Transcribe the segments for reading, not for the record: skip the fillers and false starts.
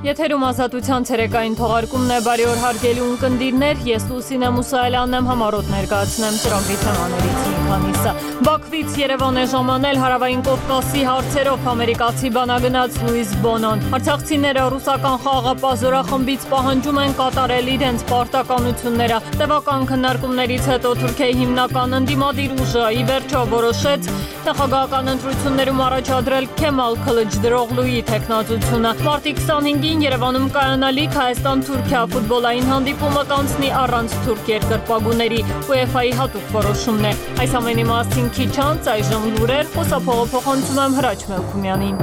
Եթերում ազատության ցերեկային թողարկումն է, բարի օր հարգելի ունկնդիրներ, ես Լուսինե Մուսայելյանն եմ, համառոտ ներկայացնեմ ծրագրի թեմաներից մի քանիսը։ Բաքվից Երևան է ժամանել հարավային Կովկասի հարցերով ամերիկացի բանագնաց Լուիս Բոնոն։ Արցախցիները ռուսական խաղաղապահ զորախմբից պահանջում են կատարել իրենց պարտականությունները։ Տևական քննարկումներից հետո Թուրքիայի հիմնական ընդդիմադիր ուժը ի վերջո որոշեց նախագահական ընտրություններում առաջադրել Քեմալ Քլիչդարօղլուի թեկնածությունը։ Մարտի 25-ին Երևանում կայանալիք Հայաստան-Թուրքիա ֆուտբոլային հանդիպումը կանցնի առանց թուրք երկրպագուների, UEFA-ի հատուկ որոշումն է։ Այս ամենի մասին քիչ անց այժմ լուրեր, խոսափողափոխանցում եմ Հրաչ Մելքումյանին։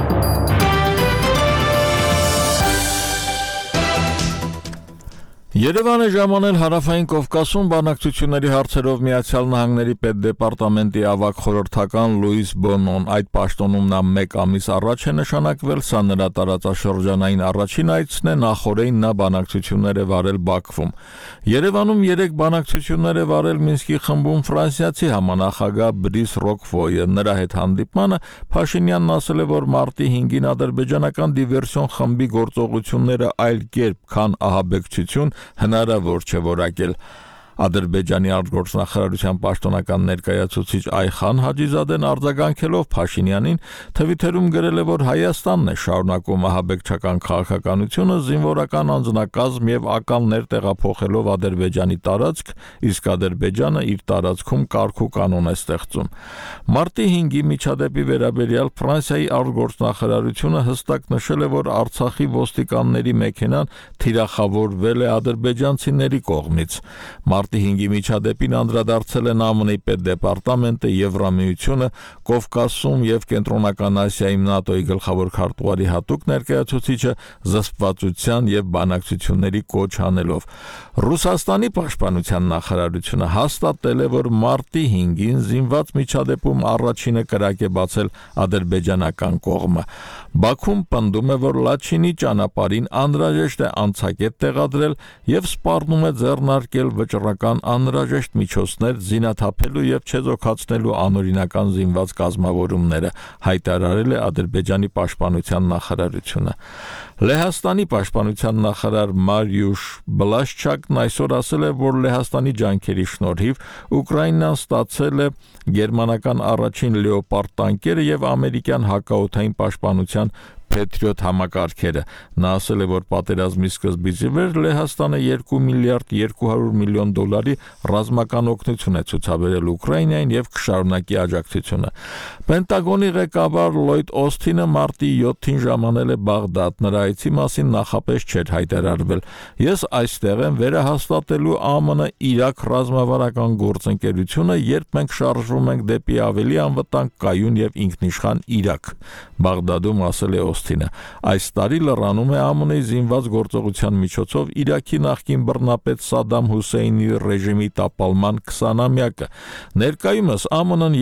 Երևան է ժամանել հարավային Կովկասում բանակցությունների հարցերով Միացյալ Նահանգների պետդեպարտամենտի ավագ խորհրդական Լուիս Բոնոն։ Այդ պաշտոնում նա 1 ամիս առաջ է նշանակվել, սա նրա տարածաշրջանային առաջին այցն է, նախօրեին նա բանակցություններ է վարել Բաքվում։ Երևանում 3 բանակցություններ է վարել Մինսկի խմբում ֆրանսիացի համանախագահ Բրիս Ռոկֆոյը։ Նրա հետ հանդիպմանը Փաշինյանն ասել է, որ մարտի 5-ին ադրբեջանական դիվերսիոն խմբի գործողությունները այլ կերպ, քան ահաբեկչություն հնարավոր չէ որակել։ Ադրբեջանի արտգործնախարարության պաշտոնական ներկայացուցիչ Այխան Հաջիզադեն արձագանքելով Փաշինյանին Թվիթերում գրել է, որ Հայաստանն է շարունակում ահաբեկչական քաղաքականությունը զինվորական անձնակազմ եւ ականներ տեղափոխելով Ադրբեջանի տարածք, իսկ Ադրբեջանը իր տարածքում կարգ ու կանոն է ստեղծում։ Մարտի 5-ի միջադեպի վերաբերյալ Ֆրանսիայի արտգործնախարարությունը հստակ նշել է, որ Արցախի ոստիկանների մեքենան թիրախավորվել է ադրբեջանցիների կողմից։ Մարտի 5-ի միջադեպին անդրադարձել են ԱՄՆ-ի պետդեպարտամենտը, Եվրամիությունը, Կովկասում եւ Կենտրոնական Ասիայում ՆԱՏՕ-ի գլխավոր քարտուղարի հատուկ ներկայացուցիչը զսպվածության եւ բանակցությունների կոչ անելով։ Ռուսաստանի պաշտպանության նախարարությունը հաստատել է, որ մարտի 5-ին զինված միջադեպում առաջինը կրակ է բացել ադրբեջանական կողմը։ Բաքուն պնդում է, որ Լաչինի ճանապարհին անհրաժեշտ է անցակետ տեղադրել եւ սպառնում է ձեռնարկել վճռական անհրաժեշտ միջոցներ զինաթափելու եւ չեզոքացնելու անօրինական զինված կազմավորումները, հայտարարել է Ադրբեջանի պաշտպանության նախարարությունը։ Լեհաստանի պաշտպանության նախարար Մարիուշ Բլաշչակն այսօր ասել է, որ Լեհաստանի ջանքերի շնորհիվ Ուկրաինան ստացել է գերմանական առաջին Լեոպարդ տանկերը եւ ամերիկյան հակաօդային պաշտպանության Patriot համակարգերը։ Նա ասել է, որ պատերազմի սկզբից ի վեր Լեհաստանը 2 միլիարդ 200 միլիոն դոլարի ռազմական օգնություն է ցուցաբերել Ուկրաինային եւ կշարունակի աջակցությունը։ Պենտագոնի ղեկավար Լոյդ Օսթինը մարտի 7-ին ժամանել է Բաղդադ, նրա այցի մասին նախապես չէր հայտարարվել։ Ես այստեղ եմ վերահաստատելու ԱՄՆ-Իրաք ռազմավարական գործընկերությունը, երբ մենք շարժվում ենք դեպի ավելի անվտանգ, կայուն եւ ինքնիշխան Իրաք, Բաղդադում ասել է Օսթինը։ Այս տարի լրանում է ԱՄՆ-ի զինված գործողության միջոցով Իրաքի նախկին բռնապետ Սադամ Հուսեյնի ռեժիմի տապալման 20-ամյակը։ Ներկայումս ԱՄՆ-ն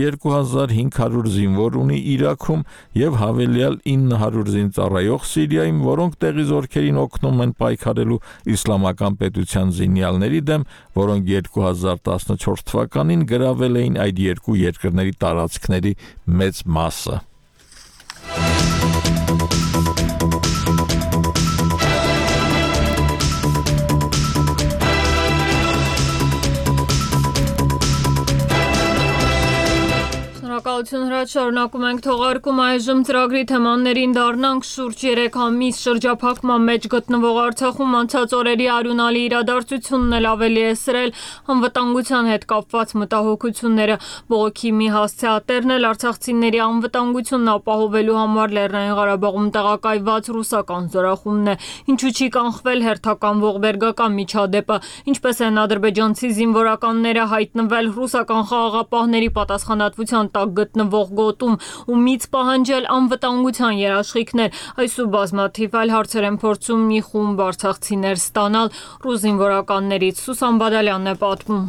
2500 զինվոր ունի Իրաքում եւ հավելյալ 900 զինծառայող Սիրիայում, որոնք տեղի զորքերին օգնում են պայքարելու իսլամական պետության զինյալների դեմ, որոնք 2014 թվականին գրավել էին այդ երկու երկրների տարածքների մեծ մասը։ Շնորհակալություն Հրաչ, շարունակում ենք թողարկում այժմ ծրագրի թեմաներին դառնանք շուրջ 3 ամիս շրջափակման մեջ գտնվող Արցախում անցած օրերի արյունալի իրադարձությունն էլ ավելի է սրել անվտանգության հետ կապված մտահոգությունները։ Բողոքի մի հասցեատերն էլ արցախցիների անվտանգությունն ապահովելու համար Լեռնային Ղարաբաղում տեղակայված ռուսական զորախումբն է։ Ինչու չի կանխվել հերթական ողբերգական միջադեպը, ինչպես են ադրբեջանցի զինվորականները հայտնվել ռուսական խաղաղապահների պատասխանատվության տակ գտնվող գոտում ու միծ պահանջել անվտանգության երաշխիքներ։ Այս ու բազմաթիվ այլ հարցեր են փորձում մի խումբ արցախցիներ ստանալ ռուս զինվորականներից։ Սուսան Բադալյանն է պատմում։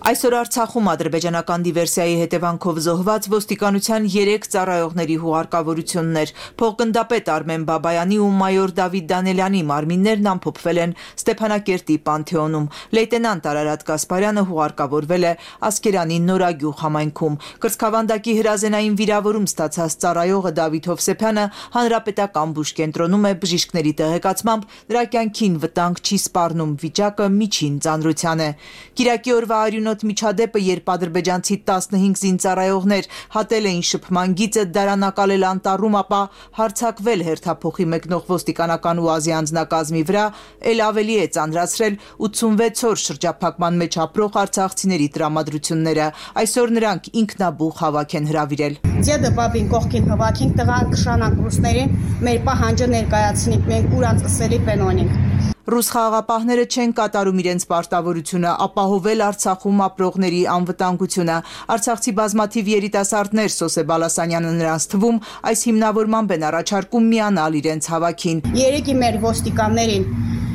Այսօր Արցախում ադրբեջանական դիվերսիայի հետևանքով զոհված ոստիկանության 3 ծառայողների հուղարկավորություններ, փոխգնդապետ Արմեն Բաբայանի ու մայոր Դավիթ Դանելյանի մարմիններն ամփոփվել են Ստեփանակերտի Պանթեոնում։ Լեյտենանտ Արարատ Գասպարյանը հուղարկավորվել է Ասկերանի Նորագյուղ համայնքում։ Կրծքավանդակի հրազենային վիրավորում ստացած ծառայողը Դավիթ Հովսեփյանը հանրապետական բուժկենտրոնում է բժիշկների տեղեկացմամբ նրա կյանքին վտանգ չի սպառնում, վիճակը միջին ծանրության է։ Կիրակի օրվա արյունոտ միջադեպը, երբ ադրբեջանցի 15 զինծառայողներ հատել էին շփման գիծը դարանակալել անտառում, ապա հարձակվել հերթափոխի մեկնող ոստիկանական ՈՒԱԶ-ի անձնակազմի վրա, էլ ավելի է ծանրացրել 86 օր շրջափակման մեջ ապրող արցախցիների տրամադրությունները։ Այսօր նրանք ինքնաբուխ հավաք են հրավիրել։ Ձեդը բաբին կողքին հավաքենք, տղան կշանանք ռուսներին, մեր պահանջը ներկայացնենք, մենք ուրանց ըսելի պենոնենք։ Ռուս խաղաղապահները չեն կատարում իրենց պարտավորությունը ապահովել Արցախում ապրողների անվտանգությունը։ Արցախցի բազմաթիվ երիտասարդներ, Սոսե Բալասանյանը նրանց թվում, այս հիմնավորմամբ են առաջարկում միանալ իրենց հավաքին։ Երեքի մեր ոստիկաններին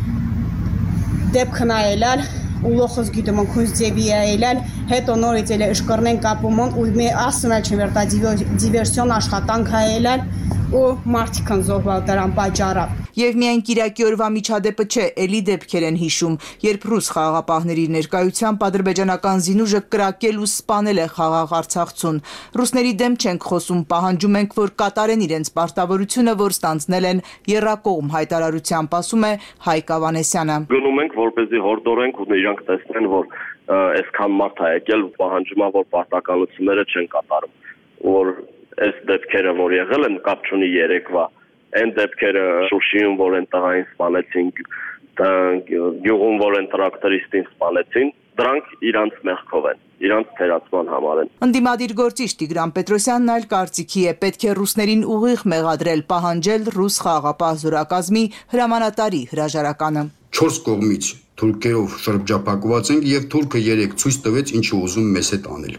դեպք նայելալ ու լոխոս գիտում քույս ձևիայելալ, հետո նորից էլ ըշկռնեն կապումոն ու մի ասնալ չվերտա դիվերսիոն աշխատանք հայելալ ու մարդիկան զոհվել դրան պատճառով։ Եվ միայն Կիրակի օրվա միջադեպը չէ, էլի դեպքեր են հիշում, երբ ռուս խաղաղապահների ներկայությամբ ադրբեջանական զինուժը կրակել ու սպանել է խաղաղ Արցախցուն։ Ռուսների դեմ չենք խոսում, պահանջում ենք, որ կատարեն իրենց պարտավորությունը, որ ստանձնել են եռակողմ հայտարարությամբ, ասում է Հայկ Ավանեսյանը։ Գնում ենք, որպեսզի հորդորենք ու իրանք տեսնեն, որ այսքան մարդ է եկել, պահանջում է, որ պարտականությունները չեն կատարում, որ այս դեպքերը, որ եղել են, կապ չունի երեկվա, այն դեպքերը Շուշիում, որ են տղային սպանեցին, գյուղում, որ են տրակտորիստին սպանեցին, դրանք իրանց մեղքով են, իրանց թերացման համար են։ Ընդդիմադիր գործիչ Տիգրան Պետրոսյանն այլ կարծիքի է, պետք է ռուսներին ուղիղ մեղադրել, պահանջել ռուս խաղաղապահ զորակազմի հրամանատարի հրաժարականը։ 4 կողմից թուրքերով շրջափակված ենք եւ թուրքը 3 ցույց տվեց ինչ ուզում մեզ հետ անել։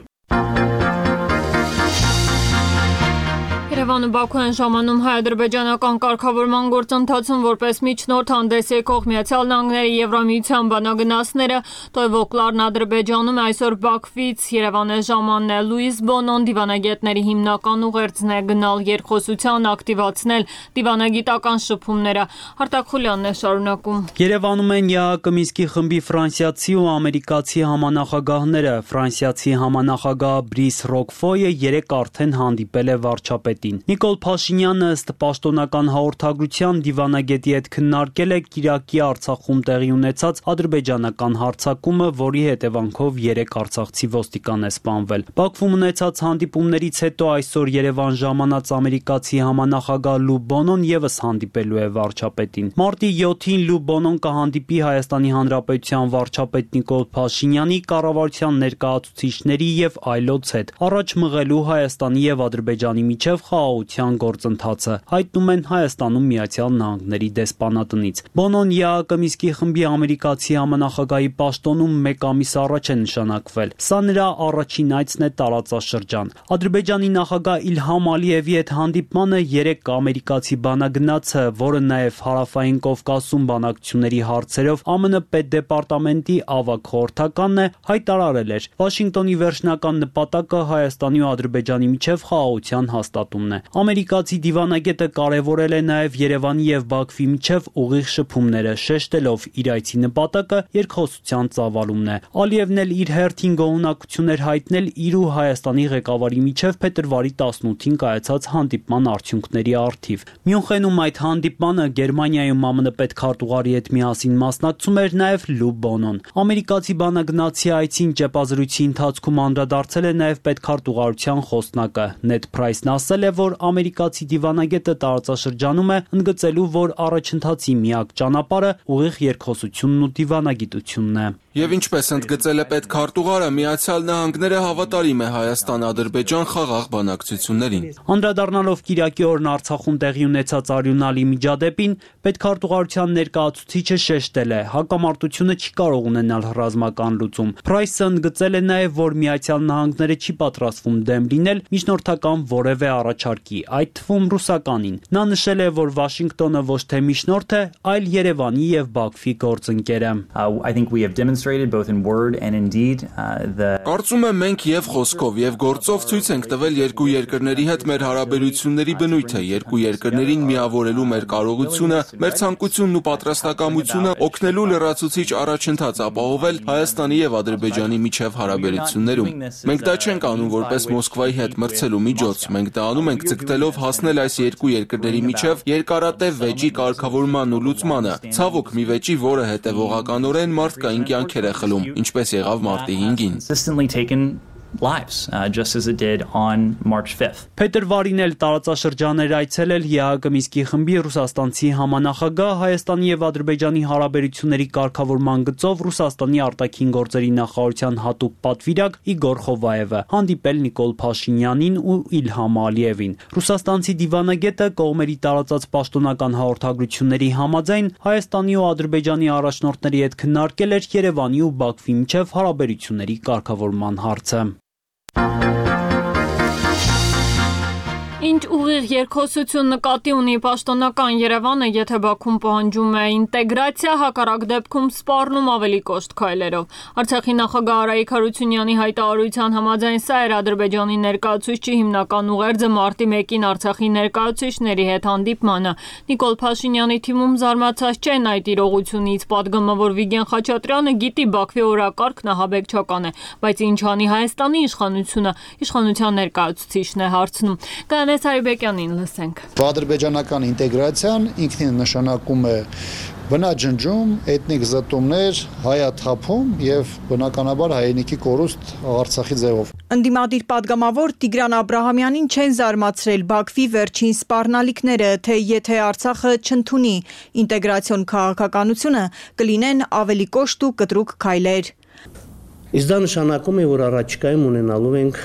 Երևանը Բաքու են ժամանում հայ-ադրբեջանական կարգավորման գործընթացում որպես միջնորդ հանդես եկող Միացյալ Նահանգների Եվրամիության բանագնացները Տոյվոկլարն Ադրբեջանում այսօր Բաքվից Երևան է ժամանել Լուիս Բոնոն դիվանագետների հիմնական ուղերձն է գնալ երկխոսության ակտիվացնել դիվանագիտական շփումները։ Արտակ Խուլյանն է շարունակում։ Երևանում են ԵԱՀԿ Մինսկի խմբի ֆրանսիացի ու ամերիկացի համանախագահները։ Ֆրանսիացի համանախագահ Բրիս Ռոկֆոյը 3 արդեն հանդիպել է վարչապետին։ Նիկոլ Փաշինյանը ըստ պաշտոնական հաղորդագրության դիվանագետի հետ քննարկել է Կիրակի Արցախում տեղի ունեցած ադրբեջանական հարձակումը, որի հետևանքով 3 արցախցի ոստիկան է սպանվել։ Բաքվում ունեցած հանդիպումներից հետո այսօր Երևան ժամանած ամերիկացի համանախագահ Լու Բոնոն եւս հանդիպելու է վարչապետին։ Մարտի 7-ին Լու Բոնոն կհանդիպի Հայաստանի Հանրապետության վարչապետ Նիկոլ Փաշինյանի, կառավարության ներկայացուցիչների եւ այլոց հետ, առաջ մղելու Հայաստանի եւ Ադրբեջանի միջև խաղաղության գործընթացը, հայտնում են Հայաստանում Միացյալ Նահանգների դեսպանատնից։ Բոնոն ԵԱՀԿ Մինսկի խմբի ամերիկացի համանախագահի պաշտոնում 1 ամիս առաջ է նշանակվել։ Սա նրա առաջին այցն է տարածաշրջան։ Ադրբեջանի նախագահ Իլհամ Ալիևի հետ հանդիպմանը 3 ամերիկացի բանագնացը, որը նաև Հարավային Կովկասում բանակցությունների հարցերով ԱՄՆ պետդեպարտամենտի ավագ խորհրդականն է, հայտարարել էր. Վաշինգտոնի վերջնական նպատակը Հայաստանի ու Ադրբեջանի միջև խաղաղության հաստատումն է։ Ամերիկացի դիվանագետը կարևորել է նաև Երևանի եւ Բաքվի միջև ուղիղ շփումները, շեշտելով իր այցի նպատակը երկխոսության ծավալումն է։ Ալիևն էլ իր հերթին գոհունակություն էր հայտնել իր ու Հայաստանի ղեկավարի միջև փետրվարի 18-ին կայացած հանդիպման արդյունքների առթիվ։ Մյունխենում այդ հանդիպմանը Գերմանիայում ԱՄՆ պետքարտուղարի հետ միասին մասնակցում էր նաև Լու Բոնոն։ Ամերիկացի բանագնացի այցին ճեպազրույցի ընթացքում անդրադարձել է նաև պետքարտուղարության խոսնակը Նեդ Փրայսն ասել է, որ ամերիկացի դիվանագետը տարածաշրջանում է ընդգծելու, որ առաջընթացի միակ ճանապարհը ուղիղ երկխոսությունն ու դիվանագիտությունն է։ Եվ ինչպես ընդգծել է պետքարտուղարը, Միացյալ Նահանգները հավատարիմ է Հայաստան-Ադրբեջան խաղաղ բանակցություններին։ Անդրադառնալով Կիրակի օրն Արցախում տեղի ունեցած արյունալի միջադեպին, պետքարտուղարության ներկայացուցիչը շեշտել է, հակամարտությունը չի կարող ունենալ ռազմական լուծում։ Փրայսը ընդգծել է նաև, որ Միացյալ Նահանգները չի պատրաստվում դեմ լինել միջնորդական որևէ առաջ առաջարկի, այդ թվում ռուսականին։ Նա նշել է, որ Վաշինգտոնը ոչ թե միջնորդ է, այլ Երևանի եւ Բաքվի գործընկերը։ I think we have demonstrated both in word and in deed Կարծում եմ մենք եւ խոսքով եւ գործով ցույց ենք տվել երկու երկրների հետ մեր հարաբերությունների բնույթը, երկու երկրներին միավորելու մեր կարողությունը, մեր ցանկությունն ու պատրաստակամությունը օգնելու լրացուցիչ առաջընթաց ապահովել Հայաստանի եւ Ադրբեջանի միջև հարաբերություններում։ Մենք դա չենք անում որպես Մոսկվայի հետ մրցելու միջոց, մենք դա անում ենք ձգտելով հասնել այս երկու երկրների միջև երկարատև վեճի կարգավորման ու լուծմանը։ Ցավոք մի վեճի, որը հետևողականորեն մարդկային կյանքեր է խլում, ինչպես եղավ մարտի 5-ին։ lives, just as it did on March 5th. Պետր Վարին էլ տարածաշրջաներ այցելել ԵԱՀԿ Մինսկի խմբի ռուսաստանցի համանախագահ Հայաստանի եւ Ադրբեջանի հարաբերությունների կարգավորման գծով Ռուսաստանի արտաքին գործերի նախարարության հատուկ պատվիրակ Իգոր Խովայևը, հանդիպել Նիկոլ Փաշինյանին ու Իլհամ Ալիևին։ Ռուսաստանցի դիվանագետը կողմերի տարածած պաշտոնական հաղորդագրությունների համաձայն Հայաստանի ու Ադրբեջանի առաջնորդների հետ քննարկել էր Երևանի ու Բաքվի միջև հարաբերությունների կարգավորման հարցը։ Ինչ ուղիղ երկխոսություն նկատի ունի պաշտոնական Երևանը, եթե Բաքուն պահանջում է ինտեգրացիա, հակառակ դեպքում սպառնում ավելի կոշտ քայլերով։ Արցախի նախագահ Արայիկ Հարությունյանի հայտարարության համաձայն սա էր Ադրբեջանի ներկայացուցչի հիմնական ուղերձը մարտի 1-ին Արցախի ներկայացուցիչների հետ հանդիպմանը։ Նիկոլ Փաշինյանի թիմում զարմացած չեն այդ իրողությունից, պատգամը, որ Վիգեն Խաչատրյանը գիտի Բաքվի օրակարգն ահաբեկչական է, բայց ինչ անի Հայաստանի իշխանությունը, իշխանության ներկայացուցիչն է հարցնում։ Կանես Հարիբեկյանին լսենք։ Ադրբեջանական ինտեգրացիան ինքնին նշանակում է բնաջնջում, էթնիկ զտումներ, հայաթափում եւ բնականաբար հայրենիքի կորուստ Արցախի ձևով։ Ընդդիմադիր պատգամավոր Տիգրան Աբրահամյանին չեն զարմացրել Բաքվի վերջին սպառնալիքները, թե եթե Արցախը չընդունի ինտեգրացիոն քաղաքականությունը, կլինեն ավելի կոշտ ու կտրուկ քայլեր։ Իսկ դա նշանակում է, որ առաջիկայում ունենալու ենք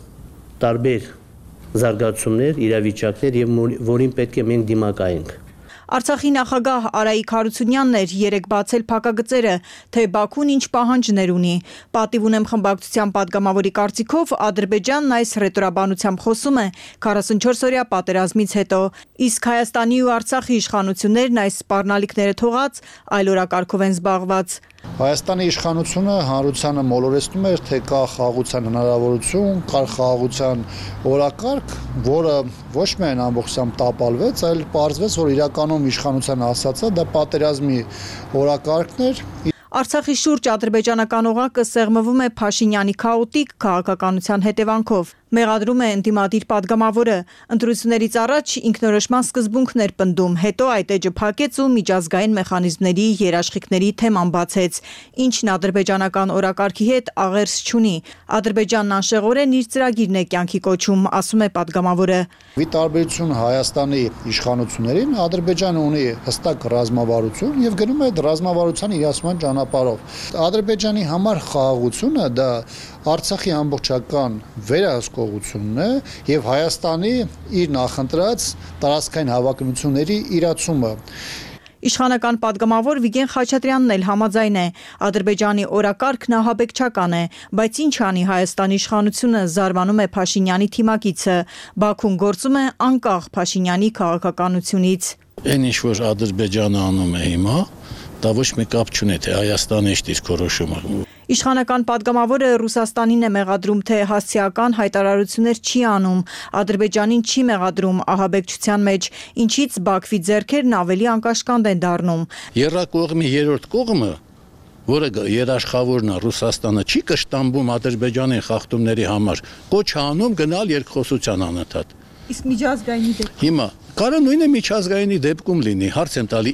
տարբեր զարգացումներ, իրավիճակներ եւ որին պետք է մենք դիմակայենք։ Արցախի նախագահ Արայիկ Հարությունյանն էր երեկ բացել փակագծերը, թե Բաքուն ինչ պահանջներ ունի։ Պատիվ ունեմ խմբակցության պատգամավորի կարծիքով Ադրբեջանն այս ռետորաբանությամբ խոսում է 44-օրյա պատերազմից հետո, իսկ Հայաստանի ու Արցախի իշխանություններն այս սպառնալիքները թողած այլ օրակարգով են զբաղված։ Հայաստանի իշխանությունը հանրությանը մոլորեցնում էր, թե կա խաղաղության հնարավորություն, կա խաղաղության օրակարգ, որը ոչ միայն ամբողջությամբ տապալվեց, այլ պարզվեց, որ իրականում իշխանության ասածը դա պատերազմի օրակարգն էր։ Արցախի շուրջ ադրբեջանական օղակը սեղմվում է Փաշինյանի քաոտիկ քաղաքականության հետևանքով։ Մեղադրում է ընդդիմադիր պատգամավորը, ընտրություններից առաջ ինքնորոշման սկզբունքն էր պնդում, հետո այդ էջը փակեց ու միջազգային մեխանիզմների երաշխիքների թեման բացեց, ինչն ադրբեջանական օրակարգի հետ աղերս չունի։ Ադրբեջանն անշեղորեն իր ծրագիրն է կյանքի կոչում, ասում է պատգամավորը։ Ի տարբերություն Հայաստանի իշխանություններին, Ադրբեջանը ունի հստակ ռազմավարություն եւ գնում է այդ ռազմավարության իրացման ճանապարհով։ Ադրբեջանի համար խաղաղությունը դա Արցախի ամբողջական վերահսկողությունն է եւ Հայաստանի իր նախընտրած տարածքային հավակնությունների իրացումը։ Իշխանական պատգամավոր Վիգեն Խաչատրյանն էլ համաձայն է, Ադրբեջանի օրակարգն ահաբեկչական է, բայց ինչ անի Հայաստանի իշխանությունը, զարմանում է Փաշինյանի թիմակիցը, Բաքուն գործում է անկախ Փաշինյանի քաղաքականությունից։ Այն ինչ որ Ադրբեջանը անում է հիմա, դա ոչ մի կապ չունի թե Հայաստանը ինչ դիրքորոշում է։ Իշխանական պատգամավորը Ռուսաստանին է մեղադրում, թե հասցեական հայտարարություններ չի անում, Ադրբեջանին չի մեղադրում ահաբեկչության մեջ, ինչից Բաքվի ձեռքերն ավելի անկաշկանդ են դառնում։ Եռակողմի երրորդ կողմը, որը երաշխավորն է Ռուսաստանը, չի կշտամբում Ադրբեջանի խախտումների համար, կոչ անում գնալ երկխոսության անընդհատ։ Իսկ միջազգայինի դեպքում։ Հիմա կարող նույնը միջազգայինի դեպքում լինի, հարց եմ տալի,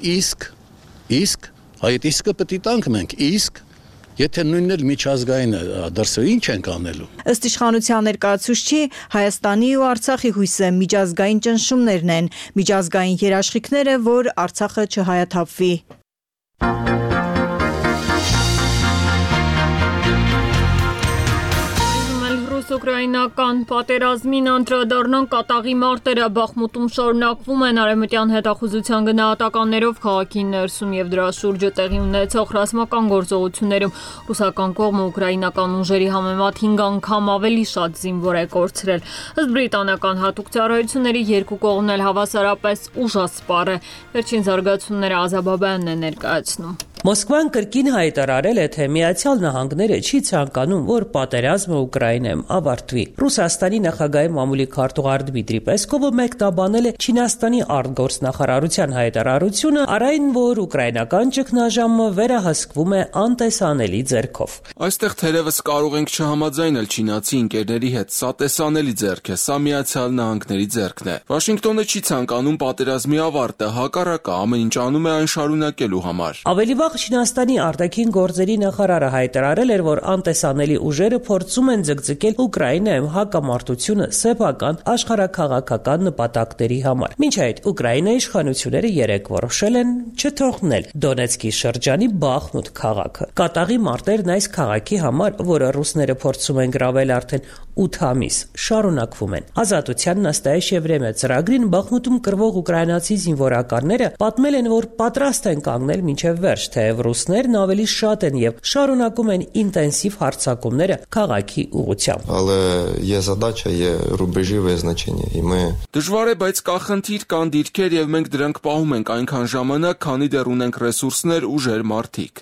իսկ այդ իսկը պետք է տանք մենք, իսկ եթե նույնն էլ միջազգայինը դրսի ինչ ենք անելու։ Ըստ իշխանության ներկայացուցչի, Հայաստանի ու Արցախի հույսը միջազգային ճնշումներն են, միջազգային երաշխիքները, որ Արցախը չհայաթափվի։ ռուս-ուկրաինական պատերազմին անդրադառնան կատաղի մարտերը Բախմուտում շարունակվում են արևմտյան հետախուզության գնահատականներով քաղաքի ներսում եւ դրա շուրջը տեղի ունեցող ռազմական գործողություններում ռուսական կողմը ուկրաինական ուժերի համեմատ 5 անգամ ավելի շատ զինվոր է կորցրել։ Ըստ բրիտանական հատուկ ծառայությունների երկու կողմն էլ հավասարապես ուժասպառ է։ Վերջին զարգացումները Ազաբաբյանն է ներկայացնում։ Մոսկվան կրկին հայտարարել է, թե Միացյալ Նահանգները չի ցանկանում, որ պատերազմը Ուկրաինայում ավարտվի։ Ռուսաստանի նախագահի մամուլի քարտուղար Դմիտրի Պեսկովը մեկնաբանել է Չինաստանի արտգործնախարարության հայտարարությունը, առայն որ ուկրաինական ճգնաժամը վերահսկվում է անտեսանելի ձեռքով։ Այստեղ թերևս կարող ենք չհամաձայնել չինացի ընկերների հետ, սա տեսանելի ձեռք է, սա Միացյալ Նահանգների ձեռքն է։ Վաշինգտոնը չի ցանկանում պատերազմի ավարտը, հակառակը ամեն ինչ անում է այն շարունակելու համար։ Ավելի վաղ Չինաստանի արտաքին գործերի նախարարը հայտարարել էր, որ անտեսանելի ուժերը փորձում են ձգձգել Ուկրաինայում հակամարտությունը սեփական աշխարհաքաղաքական նպատակների համար։ Մինչ այդ Ուկրաինայի իշխանությունները երեկ որոշել են չթողնել Դոնեցկի շրջանի Բախմուտ քաղաքը։ Կատաղի մարտերն այս քաղաքի համար, որը ռուսները փորձում են գրավել արդեն 8 ամիս, շարունակվում են։ Ազատության Նաստայեշ Եվրեմիա ծրագրին Բախմուտում կռվող ուկրաինացի զինվորականները պատմել են, որ պատրաստ են կանգնել մինչև վերջ, թեև ռուսներն ավելի շատ են եւ շարունակում են ինտենսիվ հարձակումները քաղաքի ուղղությամբ։ Դժվար է, բայց կա խնդիր, կան դիրքեր եւ մենք դրանք պահում ենք այնքան ժամանակ, քանի դեռ ունենք ռեսուրսներ, ուժեր, մարդիկ։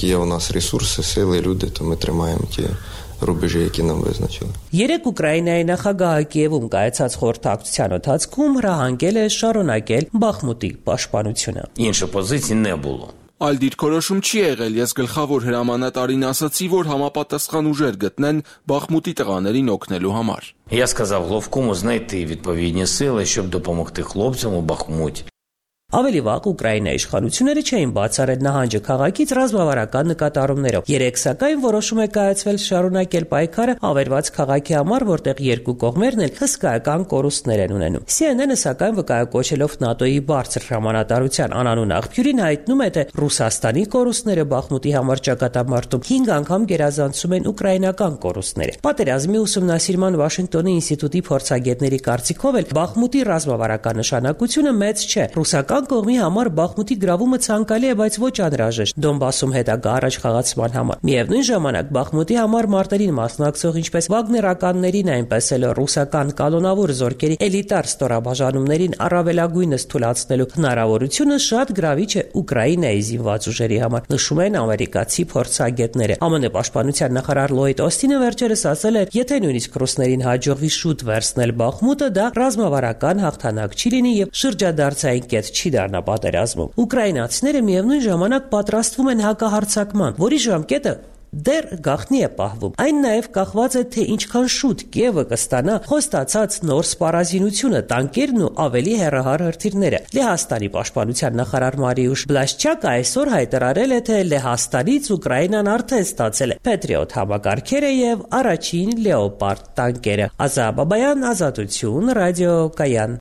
Երեք Ուկրաինայի նախագահը Կիևում կայացած խորհրդակցության ընթացքում հրահանգել է շարունակել Բախմուտի պաշտպանությունը։ Այլ դիրքորոշում չի եղել, ես գլխավոր հրամանատարին ասացի, որ համապատասխան ուժեր գտնեն Բախմուտի տղաներին օգնելու համար։ Я сказав Головкому знайти відповідні сили, щоб допомогти хлопцям у Бахмуті. Ավելի վաղ Ուկրաինայի իշխանությունները չէին բացառել նահանջը քաղաքից ռազմավարական նկատառումներով։ Երեք սակայն որոշում է կայացվել շարունակել պայքարը ավերված քաղաքի համար, որտեղ երկու կողմերն էլ հսկայական կորուստներ են ունենում։ CNN-ը սակայն վկայակոչելով ՆԱՏՕ-ի բարձր հրամանատարության անանուն աղբյուրին հայտնում է, թե Ռուսաստանի կորուստները Բախմուտի համար ճակատամարտում 5 անգամ գերազանցում են ուկրաինական կորուստները։ Պատերազմի ուսումնասիրման Վաշինգտոնի ինստիտուտի փորձագետների կարծիքով էլ Բախմուտի ռազմավարական նշանակությունը մեծ չէ։ Ռուսական կողմի համար Բախմուտի գրավումը ցանկալի է, բայց ոչ անհրաժեշտ Դոնբասում հետագա առաջխաղացման համար։ Միևնույն ժամանակ Բախմուտի համար մարտերին մասնակցող ինչպես վագներականներին, այնպես էլ ռուսական կանոնավոր զորքերի էլիտար ստորաբաժանումներին առավելագույնս թույլատնելու հնարավորությունը շատ գրավիչ է Ուկրաինայի զինված ուժերի համար, նշում են ամերիկացի փորձագետները։ ԱՄՆ պաշտպանության նախարար Լոյդ Օստինը վերջերս ասել էր, եթե նույնիսկ ռուսներին հաջողվի շուտ վերցնել Բախմուտը, դա ռազմավարական հաղթանակ չի լինի եւ շրջադարձային կետ չի դառնա պատերազմում։ Ուկրաինացիները միևնույն ժամանակ պատրաստվում են հակահարձակման, որի ժամկետը դեռ գաղտնի է պահվում։ Այն նաև կախված է, թե ինչքան շուտ Կիևը կստանա խոստացած նոր սպառազինությունը, տանկերն ու ավելի հեռահար հրթիռները։ Լեհաստանի պաշտպանության նախարար Մարիուշ Բլաշչակը այսօր հայտարարել է, թե Լեհաստանից Ուկրաինան արդեն ստացել է Patriot համակարգերը եւ առաջին Leopard տանկերը։ Ազաբաբայան, Ազատություն, ռադիոկայան։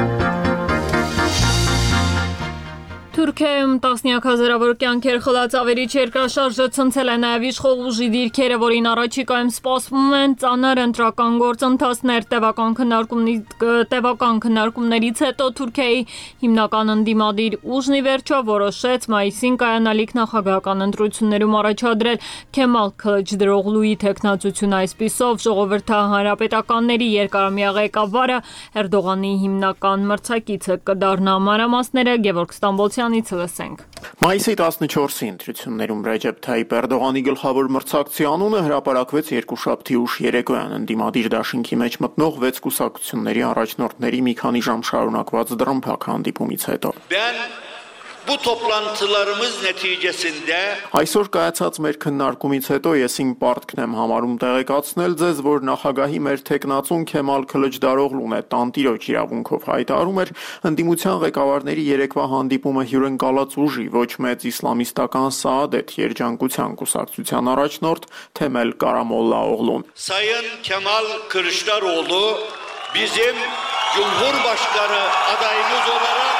Թուրքիայում տասնյակ հազարավոր կյանքեր խլած ավերիչ երկրաշարժը ցնցել է նաև իշխող ուժի դիրքերը, որին առաջիկայում սպասվում են ծանր ընտրական գործընթացներ։ Տևական քննարկումներից հետո Թուրքիայի հիմնական ընդդիմադիր ուժն ի վերջո որոշեց մայիսին կայանալիք նախագահական ընտրություններում առաջադրել Քեմալ Քլիչդարօղլուի թեկնածությունը։ Այսպիսով ժողովրդահանրապետականների երկարամյա ղեկավարը Էրդողանի հիմնական մրցակիցը կդառնա։ Մանրամասները Գևորգ Ստամբոլցյան Մայիսի 14-ի ընտրություններում Ռեջեփ Թայիպ Էրդողանի գլխավոր մրցակցի անունը հրապարակվեց երկուշաբթի ուշ երեկոյան ընդդիմադիր դաշինքի մեջ մտնող 6 կուսակցությունների առաջնորդների մի քանի ժամ շարունակված դռնփակ հանդիպումից հետո։ Bu toplantılarımız neticesinde Այսօր կայացած մեր քննարկումից հետո ես իմ պարտքն եմ համարում տեղեկացնել ձեզ, որ նախագահի մեր թեկնածուն Քեմալ Քլիչդարօղլուն է տանտիրոջ իրավունքով հայտարարում էր ընդդիմության ղեկավարների երեկվա հանդիպումը հյուրընկալած ուժի ոչ մեծ իսլամիստական Սաադեթ երջանկության կուսակցության առաջնորդ Թեմել Կարամոլլաօղլուն։ Sayın Kemal Kılıçdaroğlu bizim Cumhurbaşkanı adayımız olarak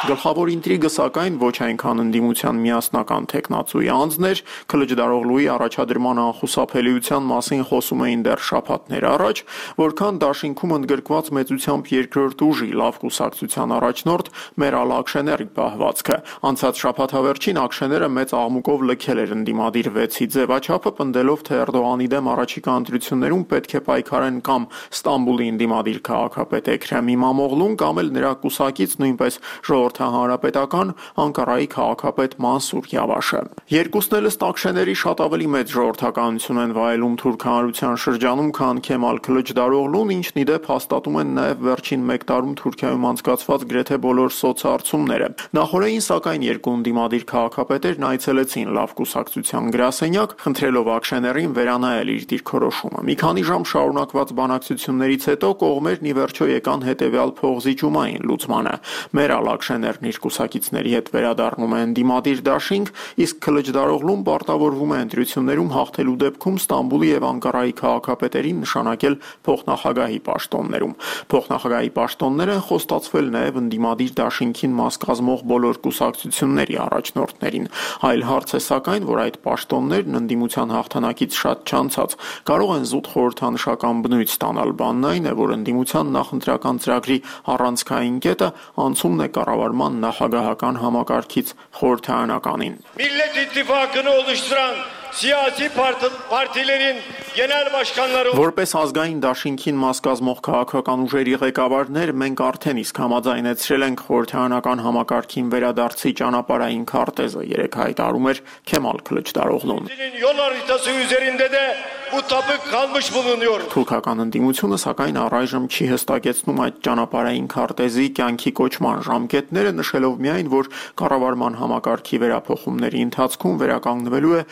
Գլխավոր ինտրիգը սակայն ոչ այնքան ընդդիմության միասնական թեկնածուի անձն էր, Քլջդարօղլուի առաջադրման անխուսափելիության մասին խոսում էին դեռ շաբաթներ առաջ, որքան դաշինքում ընդգրկված մեծությամբ երկրորդ ուժի լավ կուսակցության առաջնորդ Մերալ Աքշեների պահվածքը։ Անցած շաբաթավերջին Աքշեները մեծ աղմուկով լքել էր ընդդիմադիր 6-ի ձևաչափը, պնդելով, թե Էրդողանի դեմ առաջիկա ընտրություններում պետք է պայքարեն կամ Ստամբուլի ընդդիմադիր քաղաքապետ Էքրեմ İmamoğlu'n կամ էլ նրա կուսակից նույնպես ժողովրդահանրապետական Անկարայի քաղաքապետ Մանսուր Յավաշը։ Երկուսն էլ ըստ Աքշեների շատ ավելի մեծ ժողովրդականություն են վայելում թուրք հանրության շրջանում, քան Քեմալ Քլջդարօղլուն, ինչն ի դեպ հաստատում են նաև վերջին 1 տարում Թուրքիայում անցկացված գրեթե բոլոր սոցհարցումները։ Նախորդին սակայն երկու ընդդիմադիր քաղաքապետերն այցելեցին լավ կուսակցության գրասենյակ, խնդրելով Աքշեներին վերանայել իր դիրքորոշումը։ Մի քանի ժամ շարունակված բանակցություններից հետո կողմերն ի վերջո եկան հետևյալ փողզիջումային լուծմանը։ Մերալ Աքշեներն իր կուսակիցների հետ վերադառնում է ընդդիմադիր դաշինք, իսկ Քլջդարօղլուն պարտավորվում է ընտրություններում հաղթելու դեպքում Ստամբուլի եւ Անկարայի քաղաքապետերին նշանակել փոխնախագահի պաշտոններում։ Փոխնախագահի պաշտոններ են խոստացվել նաև ընդդիմադիր դաշինքին մաս կազմող բոլոր կուսակցությունների առաջնորդներին։ Այլ հարց է սակայն, որ այդ պաշտոններն ընդդիմության հաղթանակից շատ չանցած կարող են զուտ խորհրդանշական բնույթ ստանալ։ Բանն այն է, որ ընդդիմության նախընտրական ծրագրի առանցքային կետը անցումն է կառավարման նախագահական համակարգից խորհրդարանականին։ Millet İttifakı'nı oluşturan siyasi partilerin genel başkanları Որպես ազգային դաշինքին մաս կազմող քաղաքական ուժերի ղեկավարներ մենք արդեն իսկ համաձայնեցրել ենք խորհրդարանական համակարգին վերադարձի ճանապարհային քարտեզը, երեք հայտարարում էր Քեմալ Քլջդարօղլուն։ yol haritası üzerinde de bu tapık kalmış bulunuyor. Թուրքական ընդդիմությունը սակայն առայժմ չի հստակեցնում այդ ճանապարհային քարտեզի կյանքի կոչման ժամկետները, նշելով միայն, որ կառավարման համակարգի վերափոխումների ընթացքում վերականգնվելու է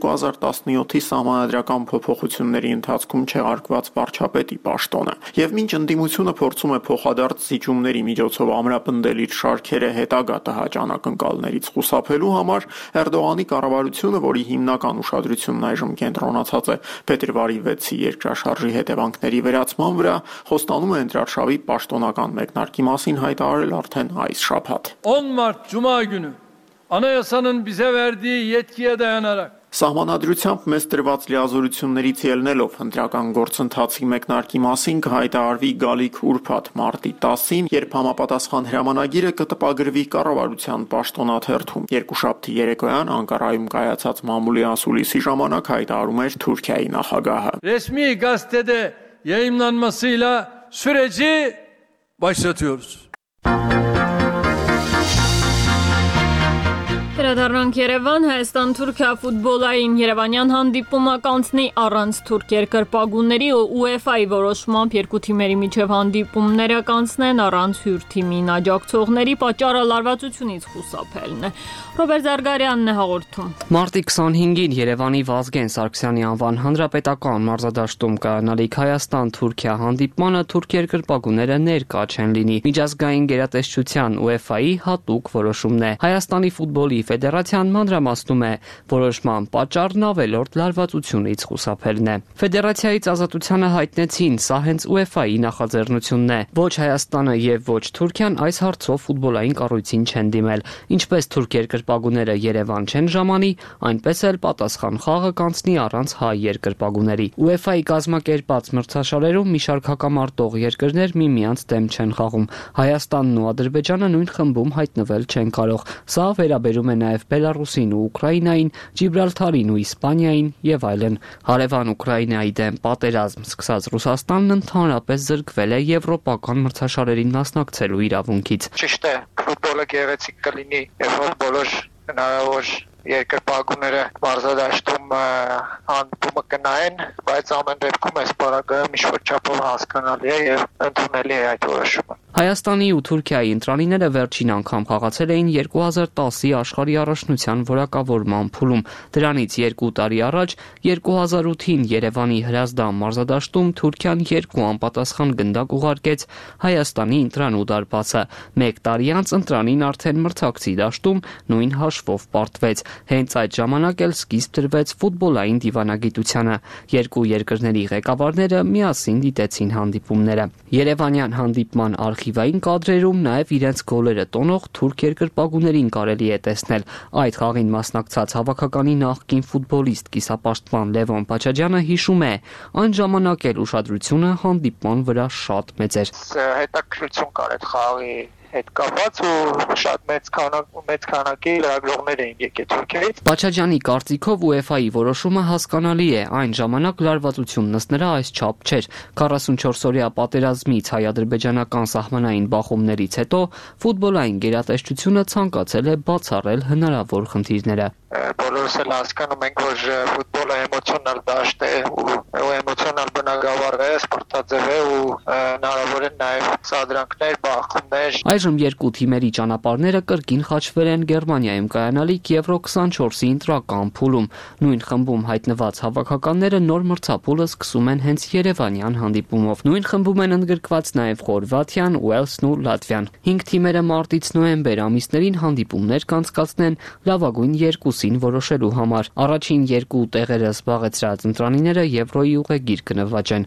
2017-ի սահմանադրական փոփոխությունների ընթացքում չեղարկված վարչապետի պաշտոնը։ Եվ մինչ ընդդիմությունը փորձում է փոխադարձ զիջումների միջոցով ամրապնդել իր շարքերը հետագա տհաճ անակնկալներից խուսափելու համար, Էրդողանի կառավարությունը, որի հիմնական ուշադրությունն այժմ կենտրոնացած է փետրվարի 6-ի երկրաշարժի հետևանքների վերացման վրա, խոստանում է ընտրարշավի պաշտոնական մեկնարկի մասին հայտարարել արդեն այս շաբաթ։ 10 Mart Cuma günü anayasanın bize verdiği yetkiye dayanarak Սահմանադրությամբ մեծ տրված լիազորություններից ելնելով ընտրական գործընթացի մեկնարկի մասին կհայտարարվի գալիք ուրբաթ մարտի 10-ին, երբ համապատասխան հրամանագիրը կտպագրվի կառավարության պաշտոնաթերթում։ Երկուշաբթի երեկոյան Անկարայում կայացած մամուլի ասուլիսի ժամանակ հայտարարում էր Թուրքիայի նախագահը։ Resmi gazetede yayımlanmasıyla süreci başlatıyoruz. Վերադառնանք Երևան, Հայաստան-Թուրքիա ֆուտբոլային Երևանյան հանդիպումը կանցնի առանց թուրք երկրպագուների UEFA-ի որոշմամբ երկու թիմերի միջև հանդիպումները կանցնեն առանց հյուր թիմին աջակցողների պատճառը լարվածությունից խուսափելն է։ Ռոբերտ Զարգարյանն է հաղորդում։ Մարտի 25-ին Երևանի Վազգեն Սարգսյանի անվան հանրապետական մարզադաշտում կայանալիք Հայաստան-Թուրքիա հանդիպմանը թուրք երկրպագուները ներկա չեն լինի։ Միջազգային գերատեսչության UEFA-ի հատուկ որոշումն է։ Հայաստանի ֆուտբոլի Ֆեդերացիան մանրամասնում է, որոշման պատճառն ավելորդ լարվածությունից խուսափելն է։ Ֆեդերացիայից ազատությանը հայտնեցին, սա հենց UEFA-ի նախաձեռնությունն է։ Ոչ Հայաստանը եւ ոչ Թուրքիան այս հարցով ֆուտբոլային կառույցին չեն դիմել, ինչպես թուրք երկրպագուները Երևան չեն ժամանի, այնպես էլ պատասխան խաղը կանցնի առանց հայ երկրպագուների։ UEFA-ի կազմակերպած մրցաշարերում մի շարք հակամարտող երկրներ միմյանց դեմ չեն խաղում։ Հայաստանն ու Ադրբեջանը նույն խմբում հայտնվել չեն կարող։ Սա վերաբերում է նաև Բելարուսին ու Ուկրաինային, Ջիբրալթարին ու Իսպանիային եւ այլն։ Հարևան Ուկրաինայի դեմ պատերազմ սկսած Ռուսաստանն ընդհանրապես զրկվել է եվրոպական մրցաշարերին մասնակցելու իրավունքից։ Ճիշտ է, ֆուտբոլը գեղեցիկ կլինի, երբ որ բոլոր հնարավոր երկրպագուները մարզադաշտում հանդիպումը կնայեն, բայց ամեն դեպքում այս պարագայում ինչ-որ չափով հասկանալի է եւ ընդունելի է այդ որոշումը։ Հայաստանի ու Թուրքիայի ընտրանիները վերջին անգամ խաղացել էին 2010-ի աշխարհի առաջնության որակավորման փուլում։ Դրանից 2 տարի առաջ 2008-ին Երևանի Հրազդան մարզադաշտում Թուրքիան 2 անպատասխան գնդակ ուղարկեց Հայաստանի ընտրանու դարպասը։ 1 տարի անց ընտրանին արդեն մրցակցի դաշտում նույն հաշվով պարտվեց։ Հենց այդ ժամանակ էլ սկիզբ դրվեց ֆուտբոլային դիվանագիտությանը։ Երկու երկրների ղեկավարները միասին դիտեցին հանդիպումները։ Երևանյան հանդիպման արխիվային կադրերում նաև իրենց գոլերը տոնող թուրք երկրպագուներին կարելի է տեսնել։ Այդ խաղին մասնակցած հավաքականի նախկին ֆուտբոլիստ կիսապաշտպան Լևոն Պաչաջյանը հիշում է, այն ժամանակ էլ ուշադրությունը հանդիպման վրա շատ մեծ էր։ Հետաքրքրություն կար այդ խաղի հետ կապված ու շատ մեծ քանակի լրագրողներ էին եկել Թուրքիայից։ Պաչաջյանի կարծիքով UEFA-ի որոշումը հասկանալի է, այն ժամանակ լարվածությունն ըստ նրա այսչափ չէր։ 44-օրյա պատերազմից հայ-ադրբեջանական սահմանային բախումներից հետո ֆուտբոլային գերատեսչությունը ցանկացել է բացառել հնարավոր խնդիրները։ Բոլորս էլ հասկանում ենք, որ ֆուտբոլը էմոցիոնալ դաշտ է ու էմոցիոնալ բնագավառ է, սպորտաձև է ու հնարավոր են նաև սադրանքներ, բախումներ։ Այժմ երկու թիմերի ճանապարհները կրկին խաչվել են Գերմանիայում կայանալիք Եվրո 24-ի ընտրական փուլում։ Նույն խմբում հայտնված հավաքականները նոր մրցափուլը սկսում են հենց երևանյան հանդիպումով։ Նույն խմբում են ընդգրկված նաև Խորվաթիան, Ուելսն ու Լատվիան։ 5 թիմերը մարտից նոյեմբեր ամիսներին հանդիպումներ կանցկացնեն լավագույն երկուսին որոշելու համար։ Առաջին երկու տեղերը զբաղեցրած ընտրանիները Եվրոյի ուղեգիր կնվաճեն։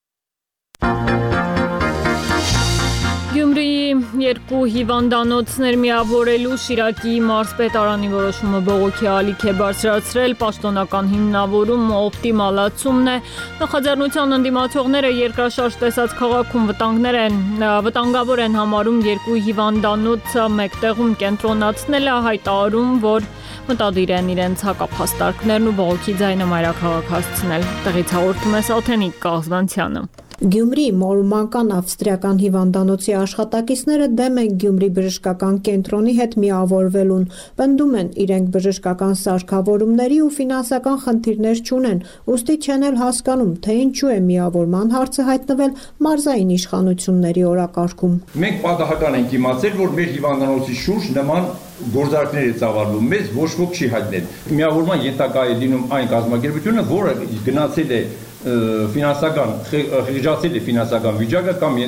Գյումրիի երկու հիվանդանոցներ միավորելու Շիրակի մարզպետարանի որոշումը բողոքի ալիք է բարձրացրել, պաշտոնական հիմնավորում օպտիմալացումն է։ Նախաձեռնության ընդդիմացողները երկրաշարժ տեսած քաղաքում վտանգավոր են համարում երկու հիվանդանոցը մեկտեղում կենտրոնացնելը, հայտարարում, որ մտադիր են իրենց հակափաստարկներն ու բողոքի ձայնը մայրաքաղաք հասցնել։ Տեղից հաղորդում է Սաթենիկ Կազվանցյանը։ Գյումրիի Մորումանական ավստրիական հիվանդանոցի աշխատակիցները դեմ են Գյումրի բժշկական կենտրոնի հետ միավորվելուն, պնդում են իրենք բժշկական սարքավորումների ու ֆինանսական խնդիրներ չունեն, ուստի չեն էլ հասկանում, թե ինչու է միավորման հարցը հայտնվել մարզային իշխանությունների օրակարգում։ Մենք պատահական ենք իմացել, որ մեր հիվանդանոցի շուրջ նման գործարքներ է ծավալվում, մեզ ոչ ոք չի հայտնել։ Միավորման ենթակա է լինում այն կազմակերպությունը, որը գնացել է խիղճացել է ֆինանսական վիճակը կամ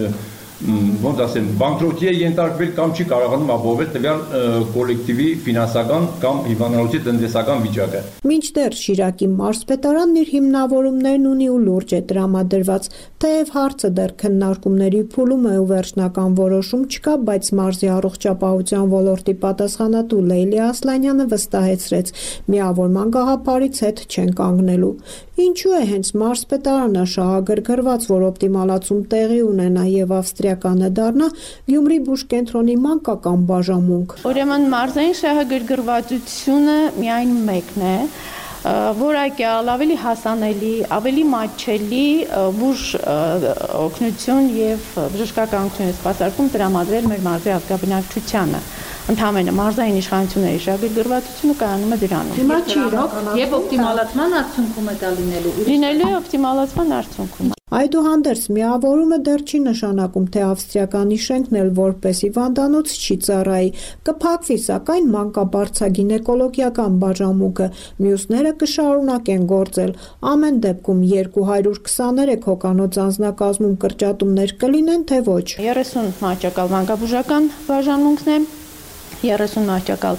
ոնց ասեմ, բանկրոտի է ենթարկվել կամ չի կարողանում ապահովել տվյալ կոլեկտիվի ֆինանսական կամ հիվանդանոցի տնտեսական վիճակը։ Մինչդեռ Շիրակի մարզպետարանն իր հիմնավորումներն ունի ու լուրջ է տրամադրված, թեև հարցը դեռ քննարկումների փուլում է ու վերջնական որոշում չկա, բայց մարզի առողջապահության ոլորտի պատասխանատու Լեյլի Ասլանյանը վստահեցրեց, միավորման գաղափարից հետ չեն կանգնելու։ Ինչու է հենց մարզպետարանը շահագրգռված, որ օպտիմալացում տեղի ունենա եւ ավստրիականը դառնա Գյումրի բուժկենտրոնի մանկական բաժանմունք։ Ուրեմն մարզային շահագրգռվածությունը միայն մեկն է, որակյալ, ավելի հասանելի, ավելի մատչելի բուժ օգնություն եւ բժշկական օգնություն սպասարկում տրամադրել մեր մարզի ազգաբնակչությանը։ Ընդհանրապես մարզային իշխանությունների շահագրգռվածությունը կայանում է դրանում։ Հիմա չի իրոք եւ օպտիմալացման արդյունքում է դա լինելու է օպտիմալացման արդյունքում։ Այդուհանդերձ միավորումը դեռ չի նշանակում, թե ավստրիականի շենքն էլ որպես հիվանդանոց չի ծառայի։ Կփակվի, սակայն մանկաբարձագինեկոլոգիական բաժանմունքը, մյուսները կշարունակեն գործել։ Ամեն դեպքում 223 հոգանոց անձնակազմում կրճատումներ կլինեն, թե ոչ։ 30 մահճակալ մանկաբուժական բաժանմունքն է, 30 մահճակալ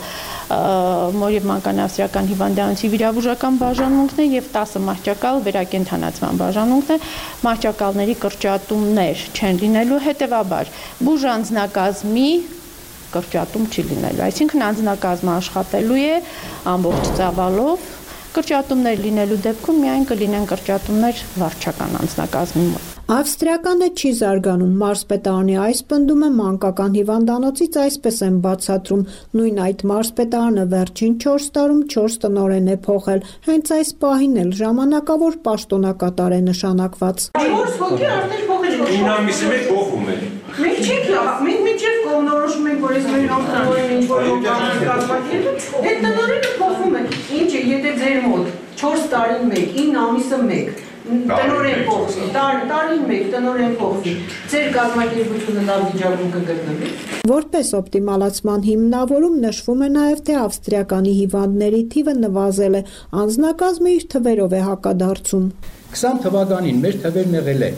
մոր եւ մանկանավստրիական հիվանդանոցի վիրաբուժական բաժանմունքն է եւ 10 մահճակալ վերակենդանացման բաժանմունքն է։ Մահճակալների կրճատումներ չեն լինելու, հետեւաբար բուժ անձնակազմի կրճատում չի լինելու, այսինքն անձնակազմը աշխատելու է ամբողջ ծավալով, կրճատումներ լինելու դեպքում միայն կլինեն կրճատումներ վարչական անձնակազմի մոտ։ Ավստրիականը չի զարգանում, մարզպետարանի այս պնդումը մանկական հիվանդանոցից այսպես են բացատրում, նույն այդ մարզպետարանը վերջին 4 տարում 4 տնօրեն է փոխել, հենց այս պահին էլ ժամանակավոր պաշտոնակատար է նշանակված։ 4 հոգի արդեն փոխել է։ 9 ամիսի մեջ փոխում է։ Մենք չենք լավ, մենք միջև կողմնորոշում ենք, որ ես մեր տնօրենը ինչ-որ կազմակերպել, այդ տնօրենը փոխում է։ Ինչ է, եթե ձեր մոտ 4 տարին 1, 9 ամիսը 1 տնօրեն փոխվի, տարին 1 տնօրեն փոխվի, ձեր կազմակերպությունը լավ վիճակում կգտնվի։ Որպես օպտիմալացման հիմնավորում նշվում է նաև, թե ավստրիականի հիվանդների թիվը նվազել է, անձնակազմը իր թվերով է հակադարձում։ 20 թվականին մեր թվերն եղել է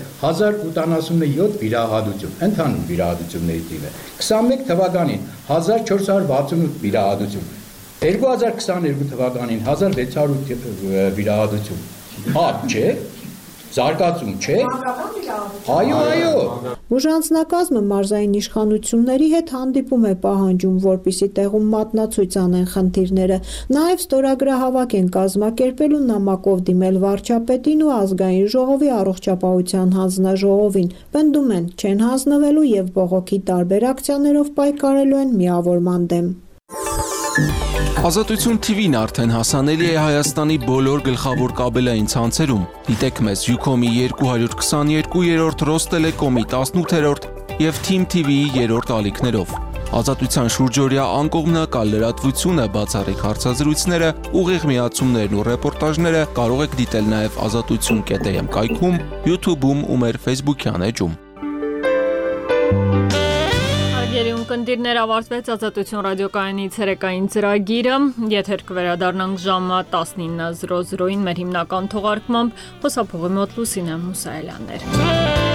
1087 վիրահատություն, ընդհանուր վիրահատությունների թիվը, 21 թվականին 1468 վիրահատություն, 2022 թվականին 1600 վիրահատություն։ Չէ։ Զարգացում չէ։ Այո։ Բուժանձնակազմը մարզային իշխանությունների հետ հանդիպում է պահանջում, որպիսի տեղում մատնացույց անեն խնդիրները։ Նաև ստորագրահավաք են կազմակերպելու նամակով դիմել վարչապետին ու ազգային ժողովի առողջապահության հանձնաժողովին։ Պնդում են, չեն հանձնվելու եւ բողոքի տարբեր ակցիաներով պայքարելու են միավորման դեմ։ Ազատություն TV-ն արդեն հասանելի է Հայաստանի բոլոր գլխավոր կաբելային ցանցերում։ Դիտեք մեզ Ucom-ի 222-րդ, Ռոստելեկոմի 18-րդ եւ Team TV-ի 3-րդ ալիքներով։ Ազատության շուրջօրյա անկողմնակալ լրատվությունը, բացառիկ հարցազրույցները, ուղիղ միացումներն ու ռեպորտաժները կարող եք դիտել նաեւ azatutsun.am կայքում, YouTube-ում ու մեր Facebook-յան էջում։ Կնդիրներ ավարտվեց Ազատություն ռադիոկայանի ցերեկային ծրագիրը, եթեր կվերադառնանք ժամը 19:00-ին մեր հիմնական թողարկմամբ, խոսափողի մոտ Լուսինե Մուսայելյաններ։